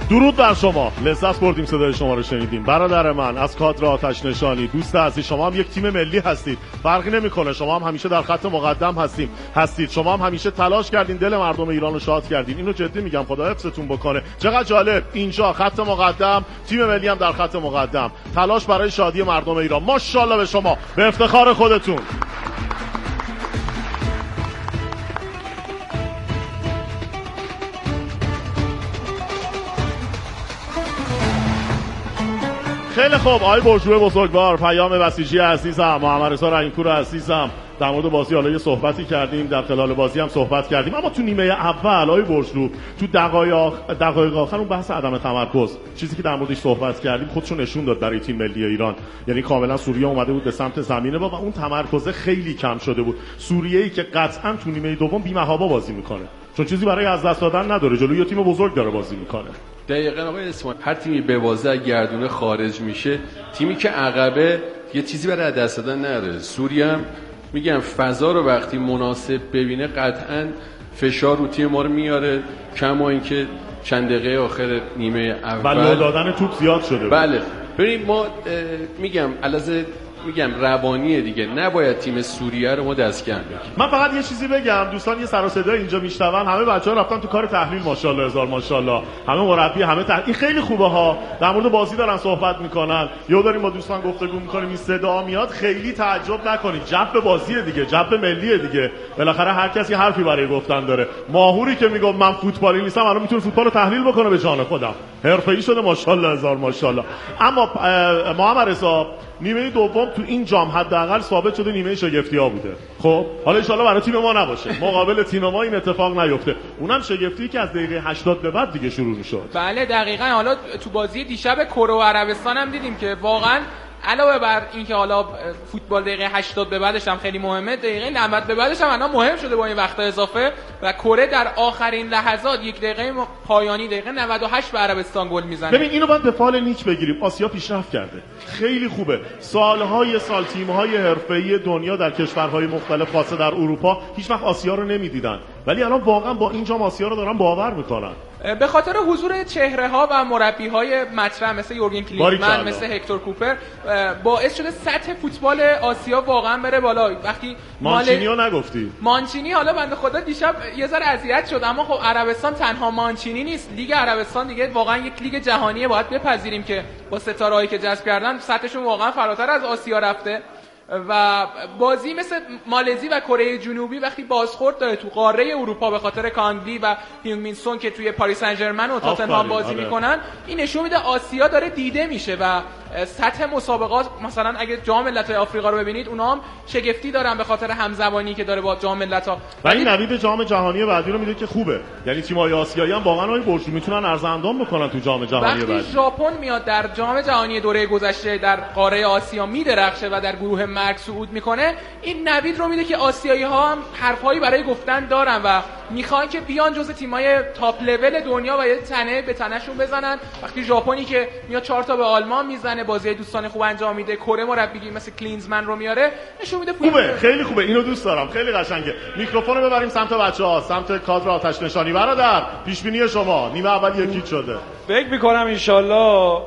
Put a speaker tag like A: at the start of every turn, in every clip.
A: درود بر شما، لذت بردیم صدای شما رو شنیدیم. برادر من از کادر آتش نشانی، دوست عزیز، شما هم یک تیم ملی هستید، فرقی نمیکنه، شما هم همیشه در خط مقدم هستید، شما هم همیشه تلاش کردین دل مردم ایران رو شاد کردین. اینو جدی میگم، خدا حفظتون بکنه. چقدر جالب، اینجا خط مقدم، تیم ملی هم در خط مقدم، تلاش برای شادی مردم ایران. ماشاءالله به شما، به افتخار خودتون. خیلی خوب، آقای برجوه بزرگوار، پیام بسیجی عزیزم، محمد رضا رحیم‌پور عزیزم، در مورد بازی حالا یه صحبتی کردیم، در خلال بازی هم صحبت کردیم، اما تو نیمه اول آقای برجو تو دقایق آخر اون بحث عدم تمرکز، چیزی که در موردش صحبت کردیم، خودشو نشون داد برای تیم ملی ایران. یعنی کاملا سوریه اومده بود به سمت زمینه و اون تمرکز خیلی کم شده بود. سوریه‌ای که قطعاً تو نیمه دوم بی‌محابا بازی میکنه، چون چیزی برای از دست دادن نداره، جلوی یه تیم بزرگ داره بازی میکنه.
B: دقیقاً آقای اسماعیل، هر تیمی به بازی گردونه خارج میشه، تیمی که عقبه یه چیزی برای دست دادن نداره. سوریه هم میگم فضا رو وقتی مناسب ببینه قطعاً فشار رو تیم ما رو میاره، کما اینکه چند دقیقه آخر نیمه اول
A: لو دادن توپ زیاد شده.
B: بله ببینید ما میگم روانیه دیگه، نباید تیم سوریه رو ما دستکم بگیریم.
A: من فقط یه چیزی بگم، دوستان یه سر و صدا اینجا میشنون، همه بچه‌ها رفتن تو کار تحلیل، ماشاءالله هزار ماشاءالله، همه مربی، همه این خیلی خوبه ها، در مورد بازی دارن صحبت میکنن، یا داریم با دوستان گفتگو میکنیم، این صدا میاد، خیلی تعجب نکنید، جو بازیه دیگه، جو ملیه دیگه، بالاخره هر کسی حرفی برای گفتن داره. ماهوری که میگم من فوتبالی نیستم، الان میتونه فوتبال رو تحلیل بکنه به جان خودم، حرفه‌ای شده، ماشاءالله هزار ماشاءالله. اما محمد رضا، نیمه دوم تو این جام حداقل ثابت شده نیمه شگفتی‌ها بوده. خب حالا ان شاءالله برای تیم ما نباشه، مقابل تیم ما این اتفاق نیفته، اونم شگفتی که از دقیقه 80 به بعد دیگه شروع می‌شد.
C: بله دقیقاً. حالا تو بازی دیشب کره و عربستان هم دیدیم که واقعاً علاوه بر اینکه حالا فوتبال دقیقه 80 به بعدش هم خیلی مهمه، دقیقه 90 به بعدش هم الان مهم شده با این وقت اضافه، و کره در آخرین لحظات یک دقیقه پایانی دقیقه 98 به عربستان گل میزنه.
A: ببین اینو باید به فال نیک بگیریم، آسیا پیشرفت کرده، خیلی خوبه. سالهای سال تیم‌های حرفه‌ای دنیا در کشورهای مختلف، خاصه در اروپا، هیچ وقت آسیا رو نمی‌دیدن، ولی الان واقعا با این جام آسیا رو دارن باور میکنن.
C: به خاطر حضور چهره‌ها و مربی‌های مطرح مثل یورگن کلینزمن، مثل هکتور کوپر، باعث شده سطح فوتبال آسیا واقعا بره بالا. وقتی
A: مانچینیو نگفتی؟
C: مانچینی حالا بنده خدا دیشب یه ذره اذیت شد، اما خب عربستان تنها مانچینی نیست، لیگ عربستان دیگه واقعا یک لیگ جهانیه، باید بپذیریم که با ستاره‌هایی که جذب کردن سطحشون واقعا فراتر از آسیا رفته. و بازی مثل مالزی و کره جنوبی وقتی بازخورد داره تو قاره اروپا به خاطر کانگلی و هیونگ مین سون که توی پاریس سن ژرمن و تاتنهام بازی میکنن، این نشون میده آسیا داره دیده میشه و سطح مسابقات، مثلا اگه جام ملت‌های آفریقا رو ببینید، اونا هم شگفتی دارن به خاطر همزبانی که داره با جام ملت‌ها.
A: ولی نوید جام جهانی بعدی رو میده که خوبه، یعنی تیم‌های آسیایی هم واقعا اون برشو میتونن ارزاندام بکنن تو جام جهانی بعدی.
C: وقتی ژاپن میاد در جام جهانی دوره گذشته در قاره آسیا میدرخشه و در گروه مرگ صعود میکنه، این نوید رو میده که آسیایی‌ها هم حرفایی برای گفتن دارن و میخوان که بیان جزء تیم‌های تاپ لول دنیا و یه تنه به تنشون بزنن. وقتی ژاپنی که میاد 4 تا به آلمان میزنه، بازی دوستانه خوب انجام میده، کره مربی مثل کلینزمن رو میاره، نشون میده
A: خوبه، خیلی خوبه، اینو دوست دارم، خیلی قشنگه. میکروفون رو ببریم سمت بچه‌ها، سمت کادر آتش نشانی. برادر، پیش بینی شما نیمه اول یکی شده؟
D: فکر می‌کنم ان شاءالله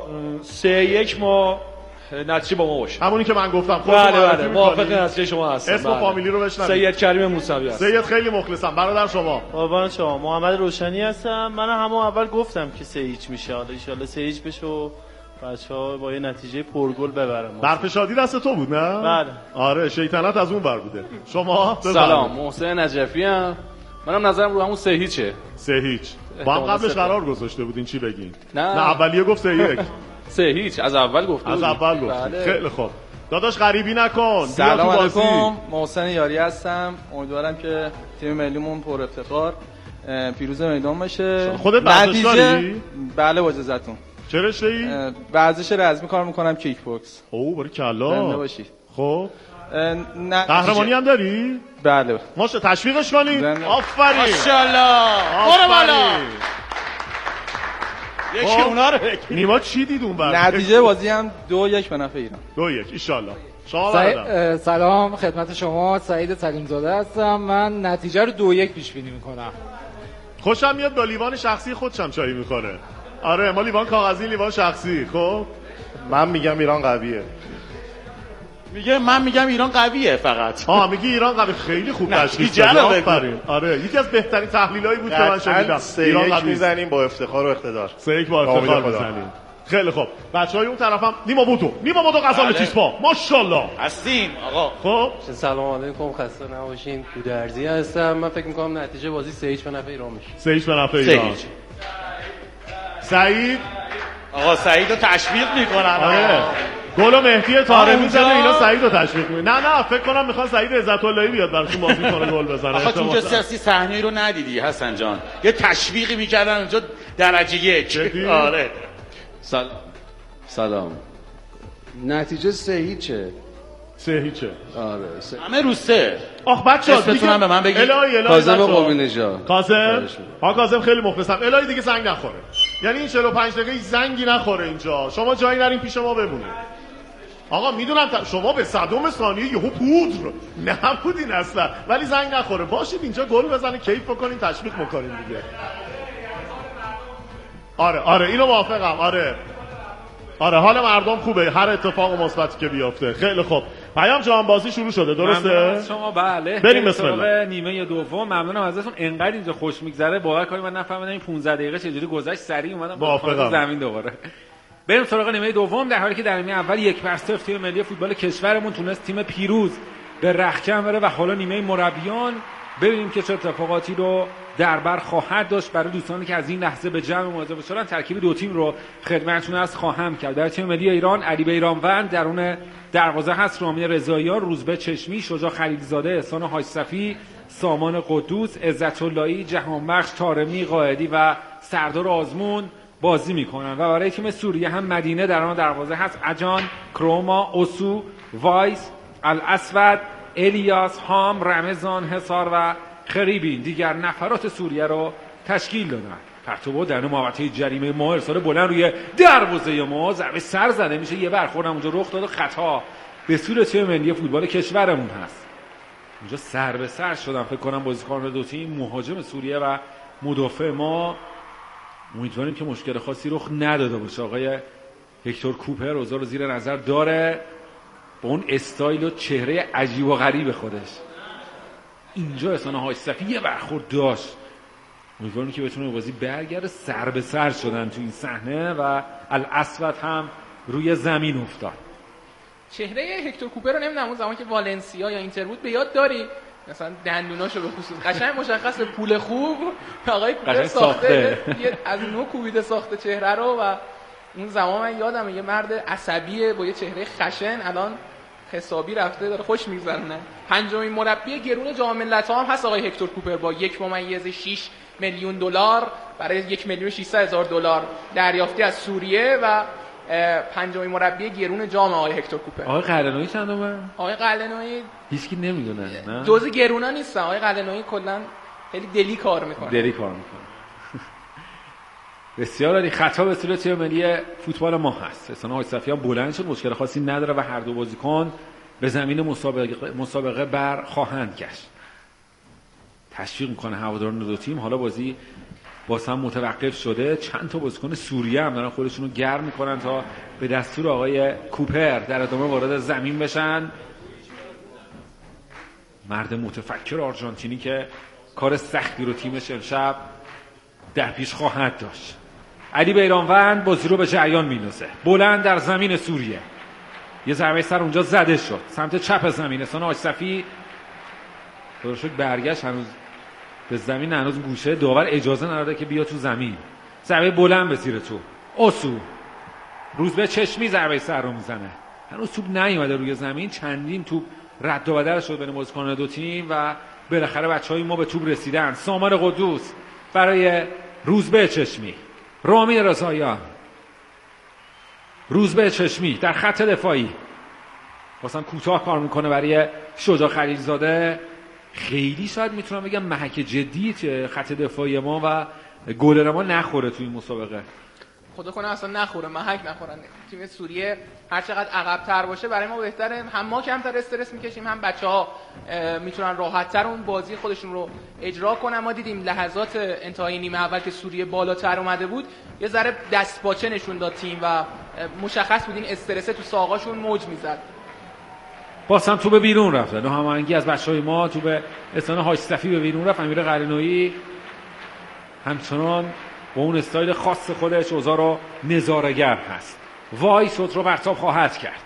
D: 3-1 ما نتیجه با ما باشه.
A: همونی که من گفتم.
D: بله موافق نتیجه شما هستم.
A: اسم فامیلی رو بشنوید.
D: سید کریم موسوی هست.
A: سید خیلی مخلصم. برادر شما؟
E: قربان شما. محمد روشنی هستم. من همون اول گفتم که 3-0 میشه. حالا ان شاءالله 3-0 بشه و بچه‌ها با یه نتیجه پرگل ببرن.
A: برفشادی دست تو بود نه؟
E: بله.
A: آره، شیطنت از اون ور بوده. شما؟
F: سلام، محسن نجفی ام. منم نظرم رو همون 3-0.
A: 3-0. با هم قبلش قرار گذاشته بودین چی بگین؟
F: نه
A: اولیه گفت 3-1.
F: 3-0 از اول گفت.
A: از اول گفت. خیلی خوب. داداش غریبی نکن.
G: سلام علیکم، محسن یاری هستم. امیدوارم که تیم ملیمون پر افتخار پیروز میدان باشه.
A: خودت ورزش داری؟
G: بله با اجازهتون.
A: چه رشته‌ای؟
G: ورزش رزمی کار میکنم، کیک بوکس.
A: اوه باریکلا.
G: زنده باشید.
A: خب قهرمانی هم داری؟
G: بله.
A: ماشه تشویقش کنید. آفرین.
C: ماشاءالله. برو بالا.
D: یکی اونا رو
A: نیما چی دید اون بعد؟
G: نتیجه بازی هم 2-1 به نفع ایران.
A: 2-1 ان شاءالله. شما
H: سلام خدمت شما، سعید سلیم‌زاده هستم. من نتیجه رو 2-1 پیش بینی میکنم.
A: خوشم میاد با لیوان شخصی خودشم چایی میخوره. آره ما لیوان کاغذی، لیوان شخصی. خب
I: من میگم ایران قویه.
J: من میگم ایران قویه فقط.
A: میگی ایران قوی. خیلی خوب تشخیص دادی. آفرین. آره یکی از بهترین تحلیلایی بود که من شنیدم.
I: ایران قوی میزنیم با افتخار و اقتدار.
A: 3-1 با افتخار میزنیم. خیلی خوب. بچهای اون طرفم نیما بودو غزال تیسپا. ماشاءالله.
J: هستیم آقا.
A: خب
K: سلام علیکم، خسته نباشین. گودرزی هستم. من فکر می‌کنم نتیجه بازی 3-1 به نفع ایران میشه.
A: 3-1 به نفع ایران. سعید
J: آقا سعیدو تشویق میکنن.
A: آره. گل مهدی طارمی میزنه، اینا سعیدو تشویق میکنن. نه فکر کنم میخوان سعید عزت اللهی بیاد براشون بازی کنه گل بزنه.
J: آخه تو اونجا سیاسی صحنه‌ای رو ندیدی حسن جان؟ یه تشویقی میکردن اونجا درجه 1. آره.
B: سلام. نتیجه 3-0.
A: 3-0.
B: آره.
J: همه رو 3.
A: بچه‌ها
J: دیگه به من بگید.
B: کاظم قومی‌نژاد.
A: کاظم خیلی مخلصم. الهی دیگه زنگ نخوره. یعنی این 45 دقیقه زنگی نخوره اینجا. شما جایی نرین پیش ما بمونید. آقا میدونم شما به صدم ثانیه یهو پودر نبودین اصلا، ولی زنگ نخوره. باشید اینجا گل بزنه، کیف بکنین، تشویق بکنین دیگه. آره اینو موافقم. آره حال مردم خوبه، هر اتفاق مثبتی که بیفته. خیلی خوب. پیام جان بازی شروع شده درسته؟
L: شما بله.
A: بریم بسم الله.
L: نیمه دوم. ممنونم ازتون. انقدر اینجا خوش میگذره باور کنید من نفهمیدم این 15 دقیقه چجوری گذشت. سریع اومدم زمین دوباره. بریم سراغ نیمه دوم. در حالی که در نیمه اول 1-0 تیم ملی فوتبال کشورمون تونست تیم پیروز به رختکن بره و حالا نیمه مربیان ببینیم که چه اتفاقاتی رو در بر خواهد داشت. برای دوستانی که از این لحظه به جمع مواظب شدن ترکیب دو تیم رو خدمتتون عرض خواهم کرد. در تیم ملی ایران علی بیرانوند درون دروازه هست، رامین رضاییان، روزبه چشمی، شجاع خلیلزاده، احسان حاجصفی، سامان قدوس، عزت اللهی، جهانبخش، طارمی قائدی و سردار آزمون بازی میکنن. و برای تیم سوریه هم مدینه درون دروازه هست، اجان، کروما، اوسو، وایس، الاسود، الیاس، هام، رمضان، حصار و خریبین دیگر نفرات سوریه رو تشکیل دادن. پرتو در محوطه جریمه ما ارسال بلند روی دروازه ما، ضربه سر زده میشه، یه برخورد اونجا رخ داد و خطا به سوی تیم ملی فوتبال کشورمون هست. اونجا سر به سر شدن فکر کنم بازیکنان دو تیم، مهاجم سوریه و مدافع ما. امیدواریم که مشکل خاصی رخ نداده باشه. آقای هکتور کوپر اوضاع رو زیر نظر داره با اون استایل و چهره عجیب و غریب خودش. اینجا احسان حاجصفی یه برخورد داشت. امیدواریم که بتونه بازی برگرده. سر به سر شدن تو این صحنه و الاسود هم روی زمین افتاد.
C: چهره هکتور کوپر رو نمیدونم اون زمان که والنسیا یا اینتر بود به یاد داری؟ مثلا دندوناشو به خصوص قشنگ مشخص پول خوب آقای کوپر ساخته از نو کوبیده ساخته چهره رو. و اون زمان من یادمه یه مرد عصبیه با یه چهره خشن، الان حسابی رفته داره خوش میگذرونه. پنجمین مربی گرون جام ملت‌ها هم هست آقای هکتور کوپر با 1.6 میلیون دلار برای 1,600,000 دلار دریافتی از سوریه و پنجمین مربی گرون جام آقای هکتور کوپر.
L: آقای قلعه‌نویی چندمه؟
C: آقای قلعه‌نویی
L: هیچکی نمیدونه. نه
C: جزء گرونا نیستن. آقای قلعه‌نویی کلا خیلی دلی کار میکنه.
L: بسیار عالی. خطا به سوی تیم ملی فوتبال ما هست. احسان حاجصفی هم بلند شد، مشکل خاصی نداره و هر دو بازیکن به زمین مسابقه بر خواهند گشت. تشویق میکنه هواداران دو تیم. حالا بازی هم متوقف شده. چند تا بازیکن سوریه هم دارن خودشونو گرم میکنن تا به دستور آقای کوپر در ادامه وارد زمین بشن. مرد متفکر آرژانتینی که کار سختی رو تیمش امشب در پیش خواهد داشت. علی بیرانوند بازی رو به جریان میندازه. بلند در زمین سوریه. یه ضربه سر اونجا زده شد سمت چپ زمین. احسان حاجصفی درست برگشت، هنوز به زمین، هنوز گوشه داور اجازه نداده که بیا تو زمین. ضربه بلند به زیر تو. اوسو، روزبه چشمی ضربه سر رو میزنه. هنوز توپ نیومده روی زمین. چندین توپ رد و بدل شد بین بازیکنان دو تیم و بالاخره بچهای ما به توپ رسیدن. سامان قدوس برای روزبه چشمی، رامین رضاییان، روزبه چشمی در خط دفاعی واسه کوتاه کار میکنه برای شجاع خلیلزاده. خیلی شاید میتونم بگم محک جدی خط دفاعی ما و گلر ما نخوره توی این مسابقه.
C: خدا کنه اصلا نخوره، محک نخورن. تیم سوریه هر چقدر عقب‌تر باشه برای ما بهتره، هم ما کمتر استرس میکشیم، هم بچه‌ها میتونن راحت‌تر اون بازی خودشون رو اجرا کنن. ما دیدیم لحظات انتهای نیمه اول که سوریه بالاتر اومده بود یه ذره دستپاچه نشون داد تیم و مشخص بود این استرس تو ساقاشون موج میزد.
L: باز هم توپ بیرون رفت. هماهنگی از بچهای ما، توپ احسان حاج صفی به بیرون رفت. امیر قرنویی همچنان با اون استایل خاص خودش اوضاع رو نظاره‌گر هست. وایس رو برتاب خواهد کرد.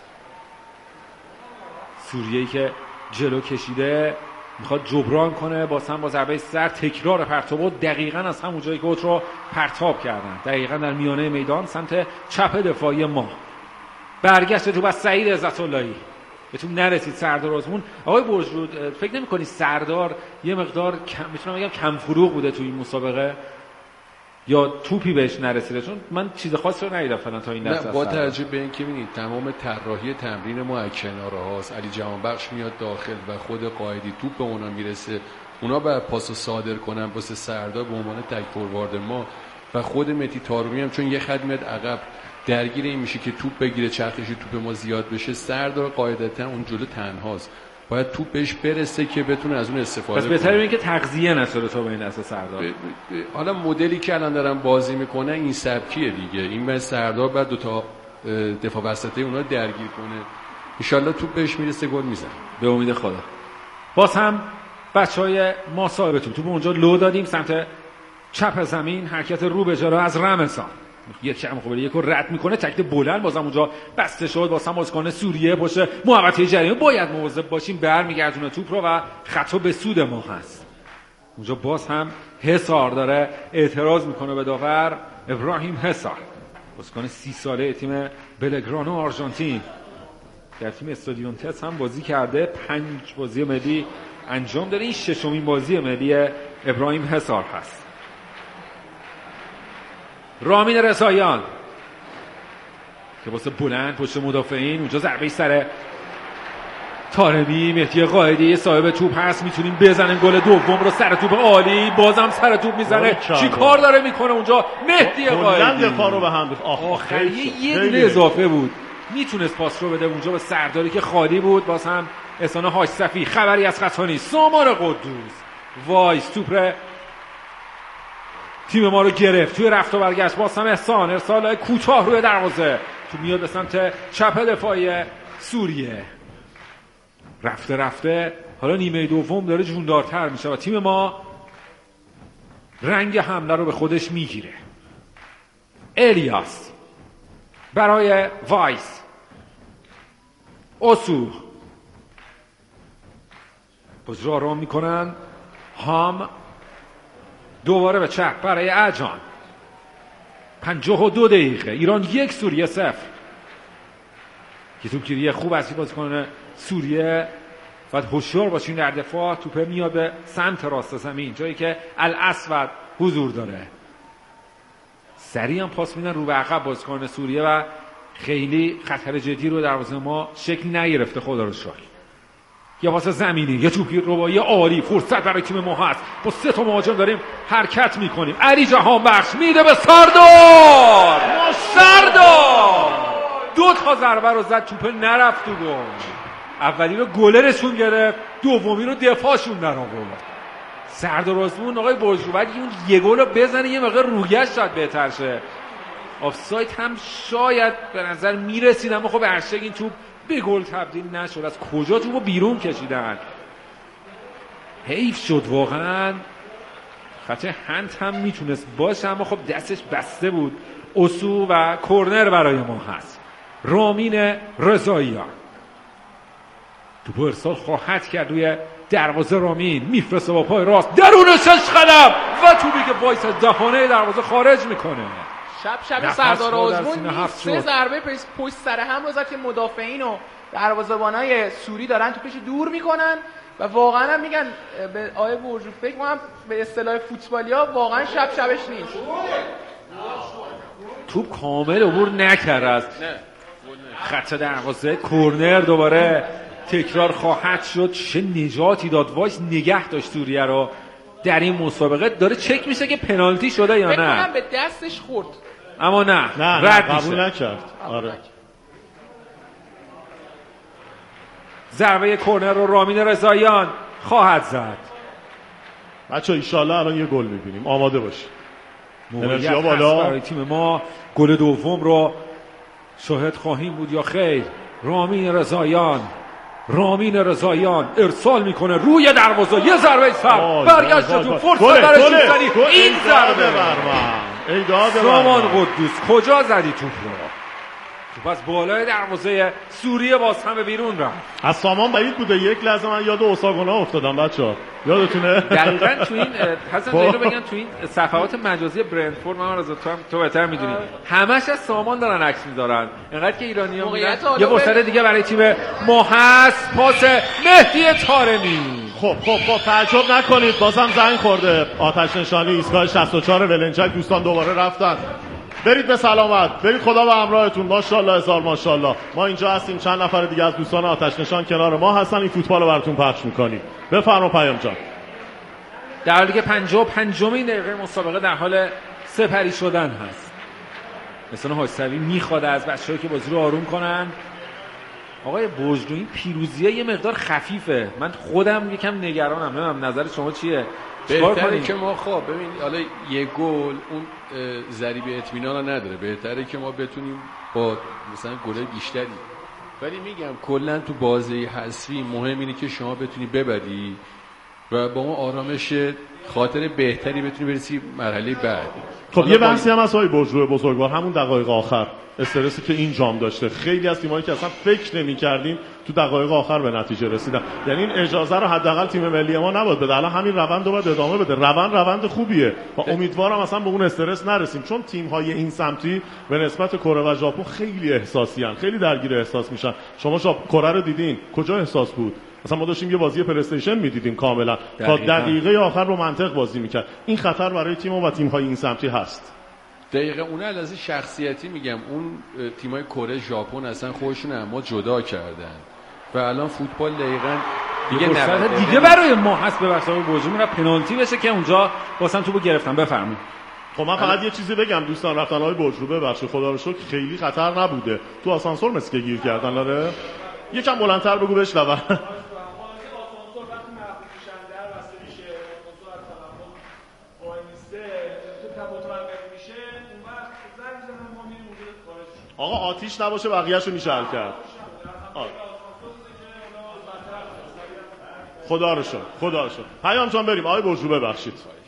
L: سوریه‌ای که جلو کشیده میخواد جبران کنه، باز هم با ضربه سر تکرار پرتاب دقیقاً از همون جایی که رو پرتاب کردن، دقیقاً در میانه میدان سمت چپ دفاعی ما. برگشت تو بس سعید عزت‌اللهی بهتون نرسید سردار آزمون. آقای برجرود فکر نمی‌کنی سردار یه مقدار میتونم بگم کم فروغ بوده تو این مسابقه یا توپی بهش نرسیده؟ چون من چیز خاصی رو ندیدم فعلا تا این دست.
B: با توجه به اینکه ببینید تمام طراحی تمرین ما از کناره هاست، علی جهانبخش میاد داخل و خود قائدی توپ به اونا میرسه، اونا بعد پاسو صادر کنن واسه سردار به عنوان تک فوروارد ما، و خود متی طارمی هم چون یه خدمت عقب درگیر این میشه که توپ بگیره، چرخش توپ ما زیاد بشه. سردار قاعدتا اون جلو تنهاست، باید توپ بهش برسه که بتونه از اون استفاده کنه.
L: پس بهتره این که تغذیه نشه تو به این دست سردار.
B: حالا مدلی که الان دارن بازی میکنه این سبکیه دیگه، این بعد سردار بعد دو تا دفاع وسطه اونا درگیر کنه، ان شاءالله توپ بهش میرسه، گل میزنه
L: به امید خدا. باز هم بچهای ما صاحب توپ اونجا لو دادیم سمت چپ زمین، حرکت رو به جلو از رمضان، یک کم خوبه یک رو رد میکنه، تکت بلند بازم اونجا بسته شد. واسه بازیکن سوریه پشت محوطه جریمه باید مواظب باشیم، برمیگردونه توپ رو و خطا به سود ما هست. اونجا باز هم حصار داره اعتراض میکنه به داور ابراهیم حصار، بازیکن 30 ساله تیم بلگرانو آرژانتین، در تیم استادیونتس هم بازی کرده، 5 بازی ملی انجام داده، این 6مین بازی ملی ابراهیم حصار هست. رامین رضاییان که واسه بلند پشت مدافعین، اونجا ضربه سر طارمی. مهدی قائدی صاحب توپ هست، میتونیم بزنیم گل دوم رو. سر توپ عالی، بازم سر توپ میزنه، چی کار داره میکنه اونجا مهدی قائدی؟
A: دفاع رو به هم
L: آخر یه دونه اضافه بود، میتونست پاس رو بده اونجا به سرداری که خالی بود. باز هم احسان حاج صفی، خبری از خطا نیست. سامان قدوس وایس توپ تیم ما رو گرفت توی رفت و برگشت. باز هم احسان ارسال کوتاه روی دروازه، تو میاد به سمت چپ دفاعی سوریه. رفته رفته حالا نیمه دوم داره جوندارتر میشه و تیم ما رنگ حمله رو به خودش میگیره. الیاس برای وایس، اوسو باز را آرام میکنن، هام دوباره به چپ برای اجان. 52 دقیقه، ایران 1 سوریه 0. که توپگیری خوب از بازیکن سوریه، باید هوشیار باشین در دفاع. توپه میاد به سمت راست زمین، جایی که الاسود حضور داره. سریع هم پاس میدن رو به عقب بازیکن سوریه و خیلی خطر جدی رو دروازه ما شکل نگرفته. خدا رو شکر. یه پاس زمینی، یه توپی رباعی عالی، فرصت برای تیم ما هست. با 3 تا مهاجم داریم حرکت میکنیم. علی جهانبخش میده به سردار. سردار 2 تا ضربه رو زد، توپ نرفت تو گل. اولی رو گلرشون گرفت، دومی رو دفاعشون در آورد. سردار آزمون آقای برجوبی اون یه گل رو بزنه یه مقدار رویش شاید بهتر شه. آفساید هم شاید به نظر میرسید، اما خب هرچند این توپ به گل تبدیل نشد. از کجا توپو بیرون کشیدن، حیف شد واقعا. خط هند هم میتونست باشه، اما خب دستش بسته بود. اوسو و کورنر برای ما هست. رامین رضاییان توپو ارسال خواهد کرد روی دروازه. رامین میفرسته با پای راست درون 6 قدم و توپی که وایس دهانه دروازه خارج میکنه.
C: شب سردار آزمون 3 ضربه پشت سر هم رو زد که مدافعین و دروازه‌بانای سوری دارن توپش دور میکنن و واقعا هم میگن به آیه برجو فکر کنم به اصطلاح فوتبالیا واقعا شبش نیست.
L: توپ کامل عبور نکرد از خط دروازه. کورنر دوباره تکرار خواهد شد. چه نجاتی داد وایس، نگه داشت سوریه رو در این مسابقه. داره چک میشه که پنالتی شده یا نه.
C: فکر کنم به دستش خورد.
L: اما نه رد میشه.
A: قبول نکرد. آره.
L: ضربه کرنر رو رامین رضاییان خواهد زد.
A: بچه‌ها ان شاءالله الان یه گل می‌بینیم. آماده باشید.
L: انرژی بالا برای تیم ما. گل دوم رو شاهد خواهیم بود یا خیر. رامین رضاییان ارسال میکنه روی دروازه، یه ضربه سر برگشت تو فرصت برای شوت‌زنی. این ضربه سامان قدوس کجا زدی توپ رو؟ پس بالای دروازه سوریه باز هم به بیرون رفت.
A: از سامان بعید بوده. یک لحظه من یاد اوساگونا افتادم بچه‌ها. یادتونه؟
L: دقیقاً تو این حسن رو بگم تو این صفحات مجازی برندفورد من رضا تو بهتر میدونی همش از سامان دارن عکس میذارن. اینقدر که ایرانی‌ها بودن. یه فرصت دیگه برای تیم ما هست. پاس مهدی طارمی.
A: خب تعجب نکنید بازم زنگ خورده. آتش نشانی ایستگاه 64 ولنجک. دوستان دوباره رفتن. برید به سلامت. برید خدا به همراهتون. ماشاءالله هزار ماشاءالله. ما اینجا هستیم. چند نفر دیگه از دوستان آتش نشان کنار ما هستن. این فوتبال رو براتون پخش می‌کنیم. بفرما پیام جان.
L: در حالی که 55مین دقیقه مسابقه در حال سپری شدن هست. مثلا حسابی میخواد از بچه‌ها که بازی رو آروم کنن. آقای بوجلو این پیروزیه یه مقدار خفیفه. من خودم یکم نگرانم. نمیدونم نظر شما چیه؟
B: بهتره که ما ببین حالا یه گل اون ضریب اطمینان رو نداره. بهتره که ما بتونیم با مثلا گل بیشتری. ولی میگم کلا تو بازی حذفی مهم اینه که شما بتونی ببری و با اون آرامش خاطر بهتری بتونی برسی مرحله بعد.
A: خب یه بحثی هم از آقای بوجلو بزرگوار همون دقایق آخر استرسی که این جام داشته. خیلی از تیمایی که اصلا فکر نمی‌کردیم تو دقایق آخر به نتیجه رسیدن. یعنی این اجازه رو حداقل تیم ملی ما نباید بده. الان همین روند رو باید ادامه بده. روند خوبیه و امیدوارم اصلا به اون استرس نرسیم، چون تیم‌های این سمتی به نسبت کره و ژاپن خیلی احساسیان، خیلی درگیر احساس میشن. شما کره رو دیدین کجا احساس بود؟ مثلا ما داشتیم یه بازی پلی استیشن می‌دیدیم کاملا تا دقیقه آخر رو منطق بازی می‌کرد. این خطر برای تیم و تیم‌های این سمتی هست.
B: دقیقه اون از شخصیتی میگم اون تیمای کره ژاپن اصلا خودشون اما جدا کردن و الان فوتبال دقیقاً
L: دیگه برای ما هست. به واسه بوجو میره پنالتی بشه که اونجا واسه توپو گرفتن. بفرمایید.
A: خب من فقط یه چیزی بگم دوستان رفتن های بوجو ببخشید خدا رو شکر خیلی خطر نبوده. تو آسانسور مثل که گیر کردن. آره یکم بلندتر بگو بشنون. آقا آتیش نباشه بقیه‌شو میشه حل کرد. خدا رو شکر. پیام جان بریم. آقای بوجو ببخشید.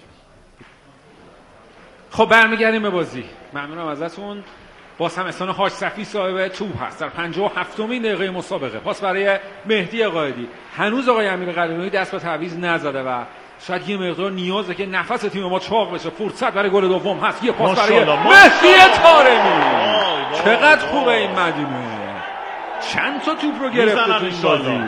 L: خب برمیگردیم به بازی. ممنونم ازتون. باز هم احسان حاج صفی صاحب توپ هست در 57مین دقیقه مسابقه. پاس برای مهدی قائدی. هنوز آقای امیر قلعه‌نویی دست به تعویض نزده و شاید یه مقدار نیازه که نفس تیم ما چاق بشه. فرصت برای گل دوم هست. یه پاس برای مهدی طارمی. چقدر خوبه این مدینه. چند تا توپ رو گرفته تو این بازی.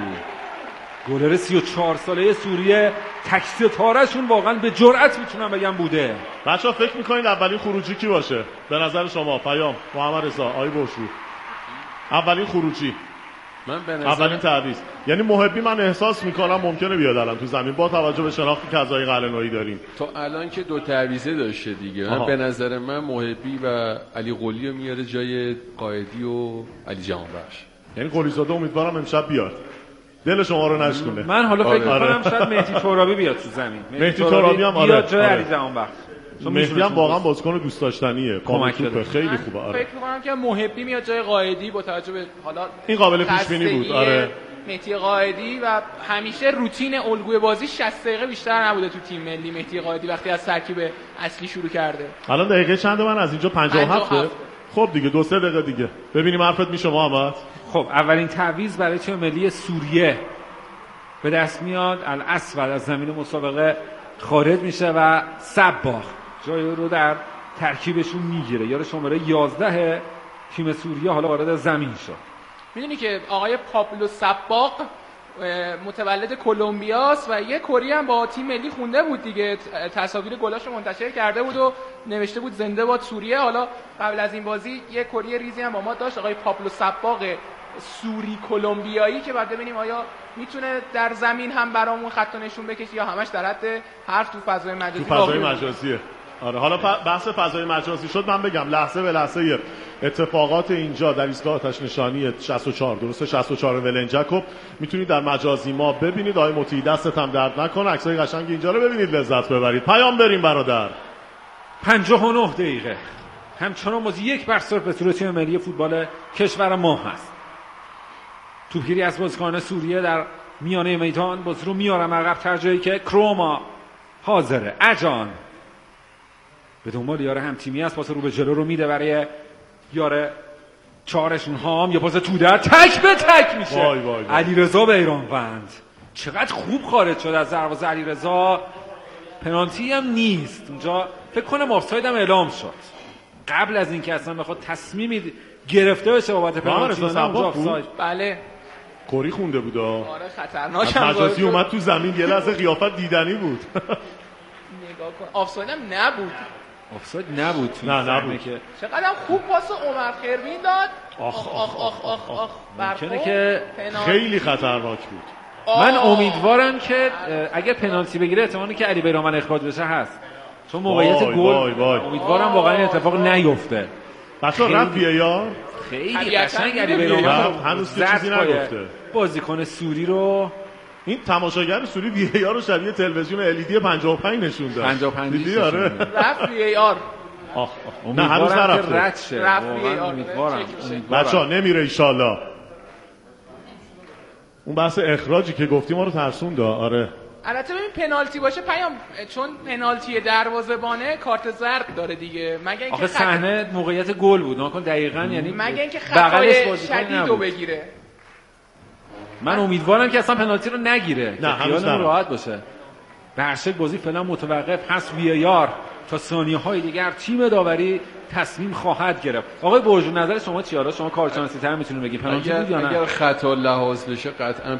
L: گلر 34 ساله سوریه تک ستاره‌شون واقعا به جرأت میتونم بگم بوده.
A: بچه‌ها فکر می‌کنید اولین خروجی کی باشه؟ به نظر شما پیام محمد رضا آی بوشو. اولین خروجی
B: من به نظر
A: اولین تعویض. یعنی محبی من احساس میکنم ممکنه بیاد الان تو زمین با توجه به شناختی که از آقای قلعه‌نویی داریم.
B: تا الان که دو تعویضه داشته دیگه. من به نظر من محبی و علی قلی رو میاره جای قائدی و علی جهانبخش.
A: یعنی قلیزاده امیدوارم امشب بیاد. دل شما رو نشکونه.
L: من حالا فکر می‌کنم شاید مهدی ترابی بیاد تو زمین.
A: مهدی ترابی هم
L: بیاد جای علی جهانبخش.
A: مهدی هم واقعا بازیکن دوست داشتنیه. کمک خیلی خوبه.
C: آره. فکر می‌کنم که محبی میاد جای قائدی با توجه به حالا
A: این قابل پیش بینی بود. آره.
C: مهدی قائدی و همیشه روتین الگوی بازی 60 دقیقه بیشتر نبوده تو تیم ملی. مهدی قائدی وقتی از ترکیب اصلی شروع کرده.
A: الان دقیقه چنده من از اینجا 57. خب دیگه 2-3 دقیقه دیگه. ببینیم حرفت میشه محمد.
L: خب اولین تعویض برای تیم ملی سوریه به دست میاد. الاسود از زمین مسابقه خارج میشه و سباخ جای رو در ترکیبشون میگیره. یار شماره 11 تیم سوریه حالا وارد زمین شد.
C: میدونی که آقای پابلو سباق متولد کلمبیاست و یه کری هم با تیم ملی خونده بود دیگه. تصاویر گلاشو منتشر کرده بود و نوشته بود زنده باد سوریه. حالا قبل از این بازی یه کری ریزی هم با ما داشت آقای پابلو سباق سوری کلمبیایی که بعد ببینیم آیا میتونه در زمین هم برامون خط نشون بکشه یا همش در حد حرف تو فضای مجازی.
A: تو فضای مجازیه. آره حالا بحث فضای مجازی شد، من بگم لحظه به لحظه اتفاقات اینجا در ایستگاه آتش نشانی 64 درسته 64 ولنجکو میتونید در مجازی ما ببینید. آقای مطیعی دستت هم درد نکنه، عکسای قشنگ اینجا رو ببینید لذت ببرید. پیام بریم برادر.
L: 59 دقیقه همچنان بازی 1-0 به صورت تیم ملی فوتبال کشور ما هست. توپگیری از بازیکن سوریه در میانه میدان، بازی رو میارم عقب تا جایی که کروما حاضره. اجان به دنبال یاره هم تیمی است، پاس رو به جلو رو میده برای یاره چهارشون هام، یه پاس تو در تک به تک میشه. علیرضا بیرانوند چقدر خوب خارج شد از دروازه علیرضا. پنالتی هم نیست اونجا، فکر کنم آفساید هم اعلام شد قبل از اینکه اصلا بخواد تصمیمی گرفته بشه بابت پنالتی. اونجا آفساید.
C: بله
A: کوری خونده بود.
C: آره خطرناک هم
A: مجازی اومد تو زمین، یه لحظه قیافت دیدنی بود.
C: نگاه کن آفساید هم نبود.
L: آفساید نبود.
A: نه نبود.
C: چقدر خوب پاس عمر خیروین داد. آخ
L: ممکنه که
A: خیلی خطرناک بود.
L: من امیدوارم که اگر پنالتی بگیره احتمالی که علی بیرانوند اخراج بشه هست، چون موقعیت گل امیدوارم واقعا این اتفاق نیفته.
A: بچه‌ها رفت بیار
L: خیلی قشنگ علی بیرانوند
A: هنوز چیزی نگفته.
L: بازیکن سوری رو
A: این تماشاگر سوری وی ای آر رو شبیه تلویزیون ال 55 نشون داد.
L: 55
A: دیدی؟ آره
C: رفت وی ای آر.
L: نه هنوز نرفته.
C: رفت وی ای آر.
A: بچه‌ها نمیره ان شاءالله. اون بحث اخراجی که گفتیم ما رو ترسوند. آره
C: البته ببین پنالتی باشه پیام، چون پنالتی دروازه‌بانه کارت زرد داره دیگه، مگه اینکه
L: آخه صحنه موقعیت گل بود ناکن دقیقاً، یعنی
C: مگه اینکه خطای شدیدو بگیره.
L: من امیدوارم که اصلا پنالتی رو نگیره،
A: نه
L: خیالمون راحت باشه. به هر شکل بازی فعلا متوقف هست. وی ای آر تا ثانیه‌های دیگر تیم داوری تصمیم خواهد گرفت. آقای برجو نظر شما چیه؟ آره شما کارشناسی‌تر میتونید بگید پنالتی بود یا نه؟
B: اگر خطا لحاظ بشه قطعاً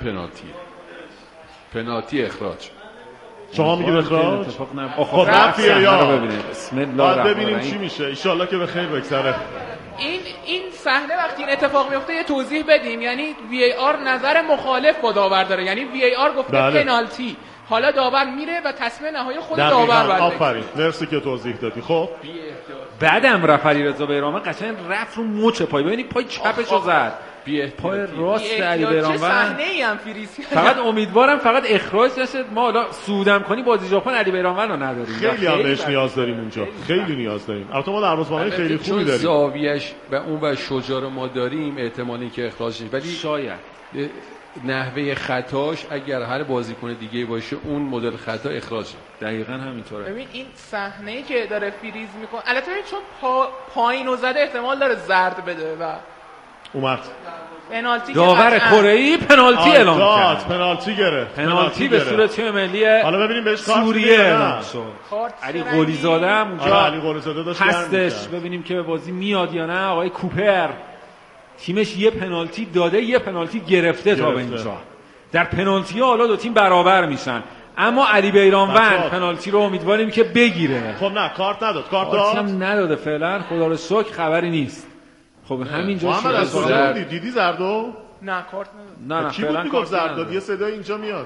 B: پنالتی اخراج.
A: شما میگید اخراج؟
L: خب
A: رفت وی ای آر
L: ببینید. بسم الله الرحمن الرحیم.
A: ببینیم چی میشه. ان شاءالله که به خیر بگذره.
C: این صحنه وقتی این اتفاق میفته یه توضیح بدیم. یعنی وی ای آر نظر مخالف با داور داره، یعنی وی ای آر گفته پنالتی، حالا داور میره و تصمیم نهایی خود داور باید.
A: آفرین مرسی که توضیح دادی. خب
L: بعدم رفت علیرضا بیرانوند قشنگ رفت رو مچ پای، ببینید پای چپشو زد، پای راست علی بیرانوند. چه
C: صحنه‌ای هم فریسی.
L: فقط امیدوارم فقط اخراج نشه، ما حالا سودم کنی بازی ژاپن علی بیرانوند رو نداریم.
A: خیلی هم بهش نیاز داریم اونجا، خیلی نیاز داریم. البته ما دروازه‌بانای خیلی خوبی داریم.
B: زاویه‌اش و اون و شجاع ما داریم، احتمالی که اخراج شه، ولی
L: شاید
B: نحوه خطاش اگر هر بازیکن دیگه باشه اون مدل خطا اخراج.
L: دقیقاً همینطوره.
C: ببین این صحنه‌ای که داره فریز میکنه، البته چون پایینو زده احتمال داره زرد بده و
A: اومد
C: پنالتی.
L: داور کره‌ای پنالتی اعلام کرد.
A: پنالتی گرفت.
L: پنالتی به صورت تیم ملی
A: حالا ببینیم بهش
L: سوریه اعلام شد. علی قلیزاده هم اونجا
A: علی قلیزاده داشت
L: هستش. ببینیم که به بازی میاد یا نه. آقای کوپر تیمش یه پنالتی داده، یه پنالتی گرفته تا به اینجا. در پنالتی ها حالا دو تیم برابر میشن، اما علی بیرانوند پنالتی رو امیدواریم که بگیره.
A: خب نه کارت نداد. کارت
L: هم نداده فعلا، خدا رو شکر خبری نیست. خب همینجا
A: محمد از کجا دیدی زردو؟
C: نه کارت نداد.
L: نه
A: کی بود میگفت زرد داد؟ یه صدای اینجا میاد.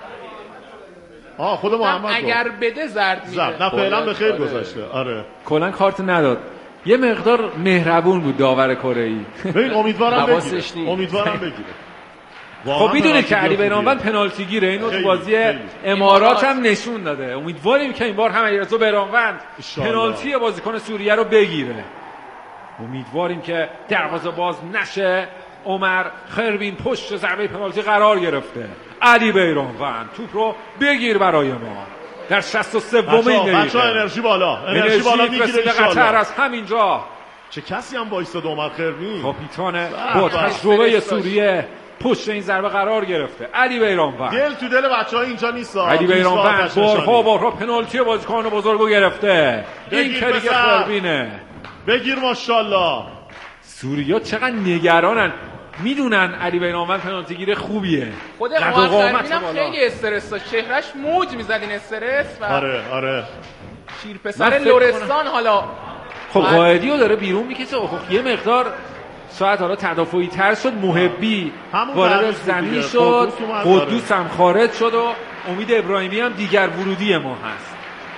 A: خود محمد
C: اگر بده زرد میده.
A: نه فعلا به خیر گذشته. آره
L: کلا کارت نداد. یه مقدار مهربون بود داور کره‌ای.
A: ببین امیدوارم بگیره.
L: خب میدونید که علی بیرانوند پنالتی گیره، اینو تو بازی امارات هم نشون داده. امیدواریم که این بار هم علیرضا بیرانوند پنالتی بازیکن سوریه رو بگیره. امیدواریم که دروازه باز نشه. عمر خیروین پشت ضربه پنالتی قرار گرفته. علی بیرانوند توپ رو بگیر برای ما در 63 دقیقه.
A: بچه‌ها انرژی بالا میگیره
L: قطر از همینجا.
A: چه کسی هم وایساد عمر خیروین،
L: کاپیتان با تجربه سوریه پشت این ضربه قرار گرفته. علی بیرانوند
A: دل تو دل بچه‌ها اینجا نیست.
L: علی بیرانوند بارها پنالتی بازیکن بزرگو گرفته. این که دیگه خیروینه.
A: بگیر ماشاءالله.
L: سوریا چقدر نگرانن، میدونن علی بیرانوند پنالتی گیر خوبیه.
C: خود عمر خیلی استرس داشت، چهرهش موج میزد این استرس و
A: آره
C: شیر پسر لرستان. حالا
L: خب قائدیو داره بیرون میکشه. خب یه مقدار شاید حالا تدافعی تر شد. محبی وارد زمین شد، قدوس هم خارج شد و امید ابراهیمی هم دیگر ورودی ما هست.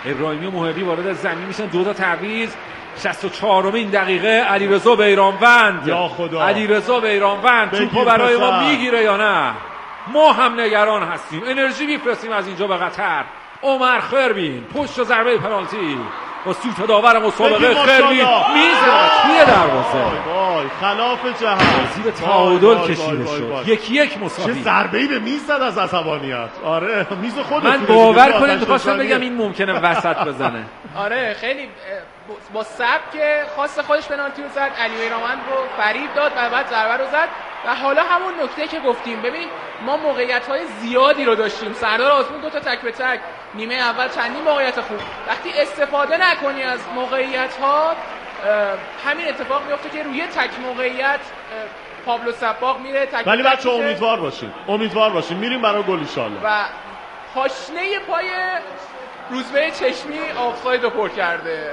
L: ابراهیمی و محبی وارد زمین میشن، 2 تا تعویض. 64مین دقیقه علیرضا بیرانوند.
A: یا خدا،
L: علیرضا بیرانوند توپو برای ما میگیره یا نه؟ ما هم نگران هستیم. انرژی میفرستیم از اینجا به قطر. عمر خربین پشت ضربه پنالتی با سوت داور مسابقه خربین میزنه توی دروازه.
A: وای خلاف جهت،
L: زیر تعادل کشیده شد. 1-1 مساوی.
A: چه ضربه‌ای به میز زد از عصبانیت. آره میز خودت.
L: من باور کنید می‌خواستم بگم این ممکنه وسط بزنه.
C: آره خیلی با سبک خاص خودش پنالتی رو زد، علی بیرانوند رو فریب داد و بعد ضربه رو زد. و حالا همون نکته که گفتیم، ببین ما موقعیت‌های زیادی رو داشتیم. سردار آزمون 2 تا تک به تک، نیمه اول چندین موقعیت خوب. وقتی استفاده نکنی از موقعیت‌ها همین اتفاق میفته که روی تک موقعیت پابلو سباق میره تک.
A: ولی بچه امیدوار باشیم میریم برای گل ان شاءالله.
C: و پاشنه پای روزبه چشمی آفساید رو پر کرده.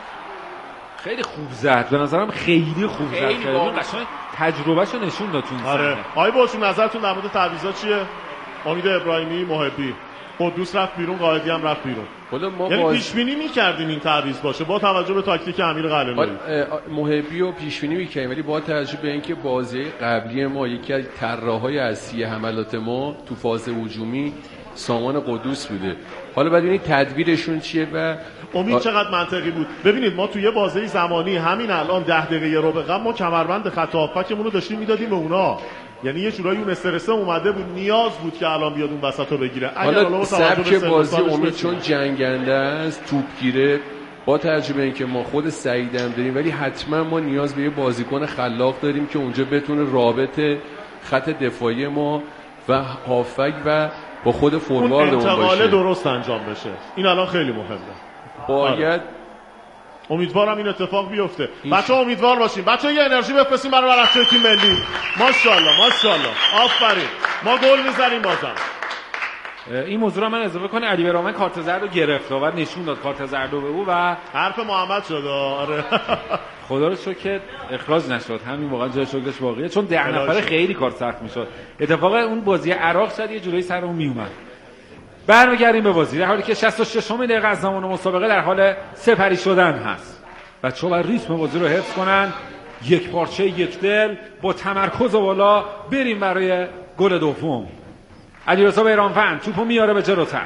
L: خیلی خوب زد، به نظرم خیلی خوب زد. خیلی قشنگ تجربهشو نشون داد تو این
A: آره. آقای باشون نظرتون در مورد تعویضا چیه؟ امید ابراهیمی، محبی، قدوس رفت بیرون، قائدی هم رفت بیرون. یعنی پیش بینی می‌کردیم این تعویض باشه با توجه به تاکتیک امیر قلعه‌نویی.
B: محبی رو پیش بینی می‌کردیم، ولی با توجه به اینکه بازی قبلی ما یکی از طراح‌های اصلی حملات ما تو فاز هجومی سامان قدوس بوده. حالا باید ببینید تدبیرشون چیه و
A: امید چقدر منطقی بود. ببینید ما توی بازی زمانی همین الان 10 دقیقه رو به قبل ما کمربند خط هافبکمون رو داشتیم میدادیم به اونا. یعنی یه جورایی اون استرسه اومده بود، نیاز بود که الان بیاد اون وسط رو بگیره.
B: حالا سبک بازی امید چون جنگنده است، توپگیره، با توجه به اینکه ما خود سعیدم داریم، ولی حتما ما نیاز به یه بازیکن خلاق داریم که اونجا بتونه رابط خط دفاعی ما و هافک و با خود فورواردمون باشه،
A: انتقال درست انجام بشه. این الان خیلی مهمه.
B: باید
A: امیدوارم این اتفاق بیفته. بچه‌ها امیدوار باشیم. بچه‌ها یه انرژی بفرستیم برای بچه‌های تیم ملی. ماشاءالله آفرین. ما گل می‌زنیم بازم.
L: این موضوع رو من اضافه کنم، علی بیرانوند کارت زرد رو گرفت و نشون داد کارت زرد رو به او و
A: حرف محمد شد. آره
L: خدا رو شکر که اخراج نشد. همین واقعا جای شکرش واقعیه، چون 10 نفره خیلی کار سخت میشد. اتفاقا اون بازی عراق شاید یه جوری سر اون میومد. برمیگردیم به بازی در حالی که 66 دقیقه از زمان مسابقه در حال سپری شدن هست. بچه‌ها باید ریتم بازی رو حفظ کنن، یک پارچه یک دل با تمرکز بالا بریم برای گل دوم. علیرضا بیرانوند توپو میاره به جلوتر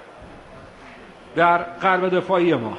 L: در قلب دفاعی ما.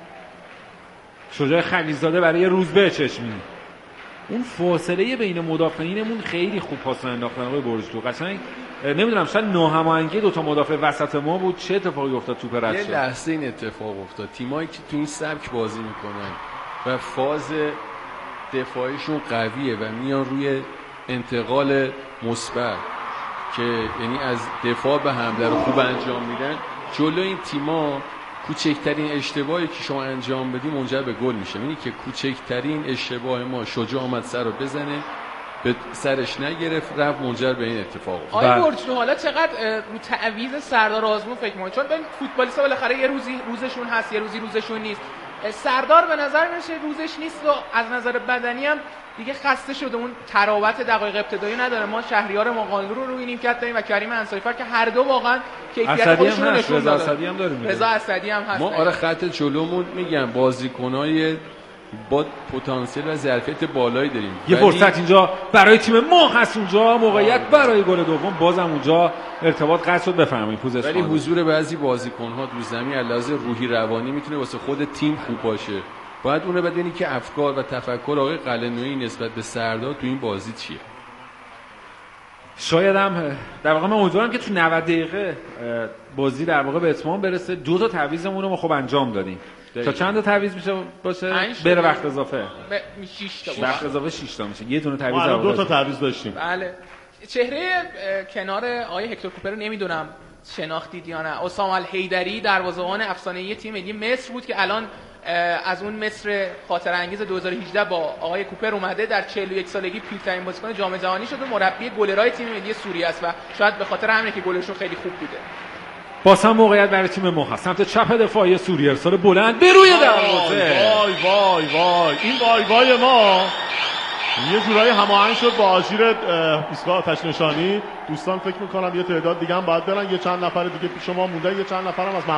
L: شجاع خلیلزاده برای روزبه چشمی. اون فاصله بین مدافعینمون خیلی خوب پاس انداختن آقای برج‌تو. قشنگ نمیدونم شاید ناهماهنگی 2 تا مدافع وسط ما بود، چه اتفاقی افتاد توپ رد شد.
B: یه لحظه این اتفاق افتاد. تیمایی که تو این سبک بازی میکنن و فاز دفاعیشون قویه و میان روی انتقال مثبت که یعنی از دفاع به حمله رو خوب انجام میدن، جلو این تیما کوچکترین اشتباهی که شما انجام بدی منجر به گل میشه. یعنی که کوچکترین اشتباه ما شجاع آمد سر رو بزنه، به سرش نگرفت، رفت منجر به این اتفاق.
C: آقای برج‌تو حالا چقدر رو تعویض سردار آزمون فکر می‌کنید؟ چون ببین فوتبالیست‌ها بالاخره یه روزی روزشون هست، یه روزی روزشون نیست. سردار به نظر میشه روزش نیست و از نظر بدنی هم دیگه خسته شده، اون تراوت دقایق ابتدایی نداره. ما شهریار مقالو رو روی نیمکت داریم و کریم انصاری‌فر که هر دو واقعا کیفیت خودشون رو نشون دادن. رضا اسدی هم هست.
B: ما آره خط جلومون میگم بازیکنای با پتانسیل و ظرفیت بالایی داریم.
L: یه فرصت اینجا برای تیم ما هست، اونجا موقعیت برای گل دوم، بازم اونجا ارتباط قطع شد. بفرمایید پوزش.
B: ولی حضور بعضی بازیکن‌ها تو زمین علاوه روحی روانی میتونه واسه خود تیم خوب باشه. باید اون رو بدونی که افکار و تفکر آقای قلعه‌نویی نسبت به سردار تو این بازی چیه.
L: شاید هم در واقع من امیدوارم که تو 90 دقیقه بازی در واقع به اتمام برسه. 2 تا تعویضمون رو ما خوب انجام دادیم. تا چند تا تعویض میشه باشه؟ بره وقت اضافه.
C: 6 تا.
L: وقت اضافه 6 تا میشه. یه دونه تعویض
A: ما 2 تا تعویض داشتیم.
C: بله. چهره کنار آقای هکتور کوپر رو نمیدونم شناختید یا نه. اسامه الحیدری دروازه‌بان افسانه‌ای تیم ملی مصر بود که الان از اون مصر خاطر انگیز 2018 با آقای کوپر اومده، در 41 سالگی پیرترین بازیکن جام جهانی شده، مربی گلرای تیم ملی سوریه است و شاید به خاطر همینه که گلشون خیلی خوب بوده.
L: باز هم موقعیت برای تیم ما هست. سمت چپ دفاعی سوریه ارسال بلند به روی دروازه.
A: وای این وای ما یه جورایی هماهنگ شد با آژیر ایستگاه آتش نشانی. دوستان فکر می‌کنم یه تعداد دیگه هم باید برن، یه چند نفر دیگه پیش ما مونده، یه چند نفر هم از